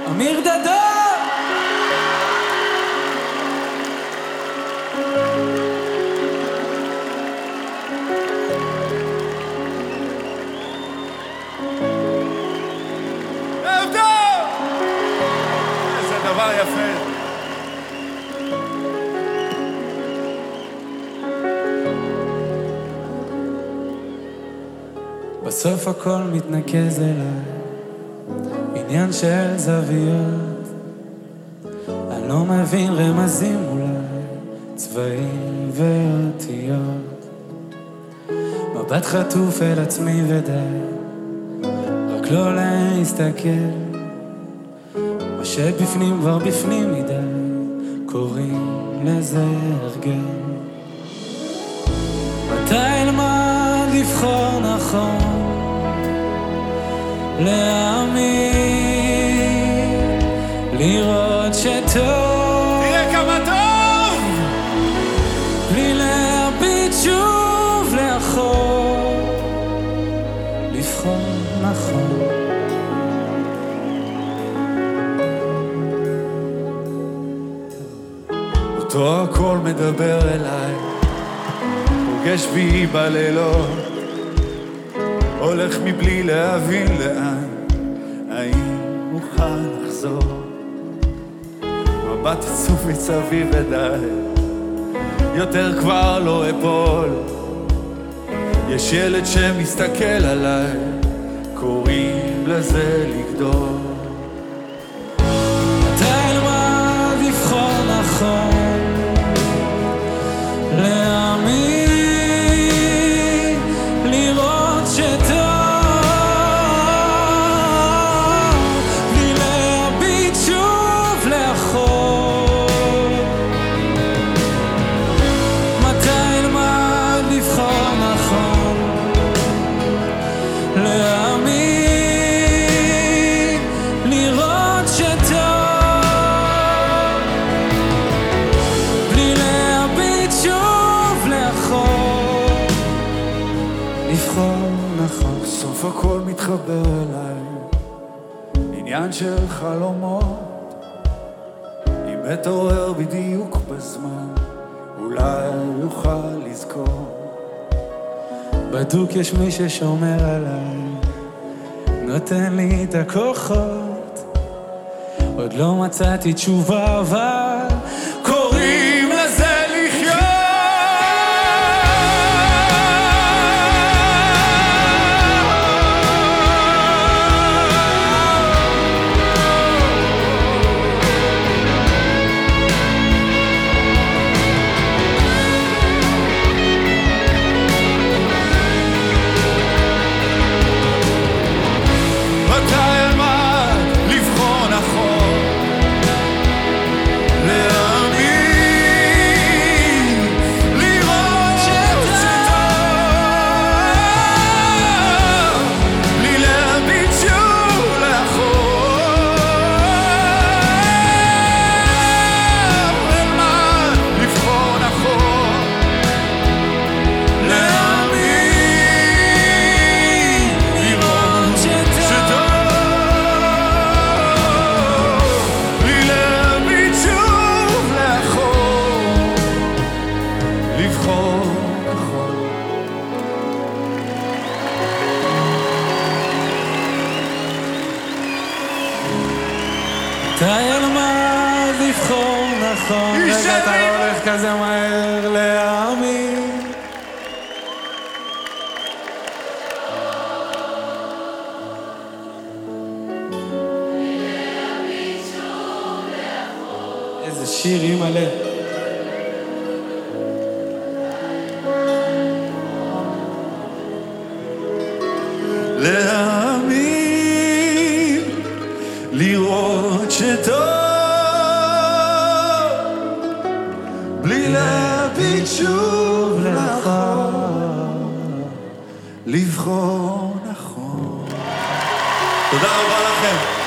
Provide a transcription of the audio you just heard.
אמיר דדו. איזה דבר יפה. בסוף הכל מתנקז אליי, עניין של זוויות. אני לא מבין רמזים אולי, צבעים ואותיות. מבט חטוף אל עצמי ודי, רק לא להסתכל. מה שבפנים כבר בפנים מדי, קוראים לזה הרגל. מתי אלמד לבחור נכון, להאמין, לראות שטוב, תראה כמה טוב, בלי להביט שוב לאחור, לבחור נכון. אותו הכל מדבר אליי, פוגש בי בלילות, הולך מבלי להבין לאן, האם אוכל לחזור. מבט עצוב מסביב ודי, יותר כבר לא אפול. יש ילד שמסתכל עליי, קוראים לזה לגדול. מתי אלמד לבחור נכון, להאמין, לראות שטוב, בלי להביט שוב לאחור. מתי אלמד לבחור נכון, להאמין, לראות שטוב, בלי להביט שוב לאחור, לבחור נכון. בסוף הכל מתחבר אליי, עניין של חלומות. אם אתעורר בדיוק בזמן, אולי יוכל לזכור. בדוק יש מי ששומר עליי, נותן לי את הכוחות. עוד לא מצאתי תשובה אבל קוראים לזה לחיות. מתי אלמד לבחור נכון, להאמין, לראות שטוב, בלי להביט שוב לאחור. אלמד לבחור נכון, להאמין, לראות שטוב, בלי להביט שוב לאחור, לבחור נכון. מתי אלמד לבחור נכון. רגע, אתה לא הולך כזה מהר, להאמין. איזה שיר אימא'לה. להאמין, לראות שטוב, בלי להביט שוב לאחור, לבחור נכון. תודה רבה לכם.